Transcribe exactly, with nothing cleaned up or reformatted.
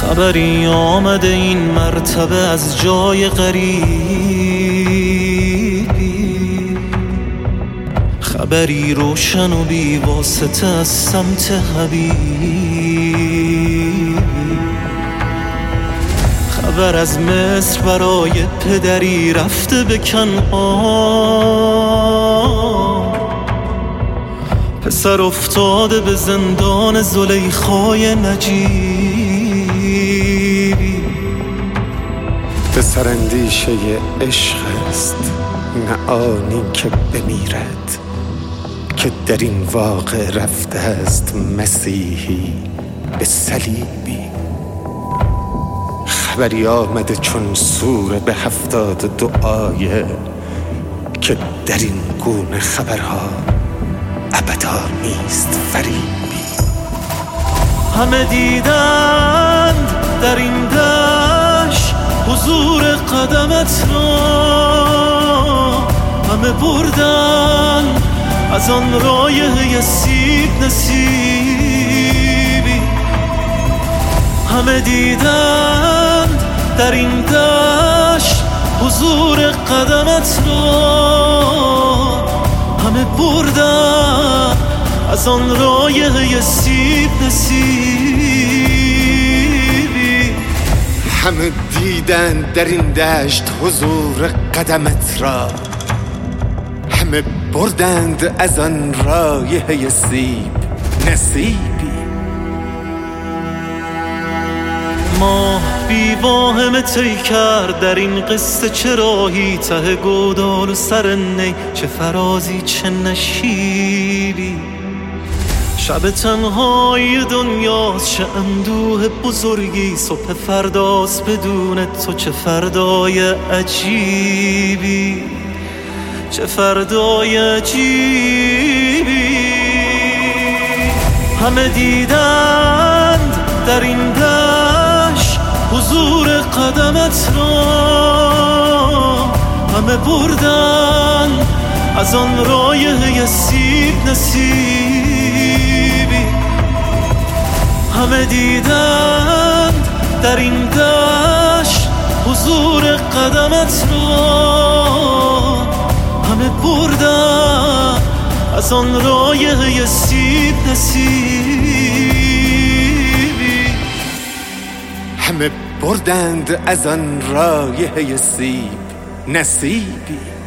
خبری آمده این مرتبه از جای غریبی، خبری روشن و بی واسطه از سمت حبیبی، خبر از مصر برای پدری رفته به کنعان، پسر افتاده به زندان زلیخای نجیبی. پسر اندیشه عشق است نه آنی که بمیرد، که در این واقع رفته است مسیحی به صلیبی. خبری آمده چون سوره به هفتاد دو آیه، که در این گونه خبرها ابدا نیست فریبی. همه دیدند در این دشت حضور قدمت را، همه بردن از آن رایحه سیب نصیبی. همه دیدند در این دشت حضور قدمت را، همه بردن از آن رایحه سیب نصیبی. همه دیدن در این دشت حضور قدمت را، همه بردند از آن رایحه سیب نصیبی. ماه بی واهمه طی کرد در این قصه، چه راهی ته گودال و سر نی، چه فرازی چه نشیبی. شب تنهایی دنیاست، چه اندوه بزرگی، صبح فرداست بدون تو، چه فردای عجیبی، چه فردای عجیبی. همه دیدند در این دشت حضور قدمت را، همه بردن از آن رایحه سیب نصیبی. همه دیدند در این دشت حضور قدمت را، همه بردن از آن رایحه سیب نصیبی. همه بردند از آن رایحه سیب نصیبی.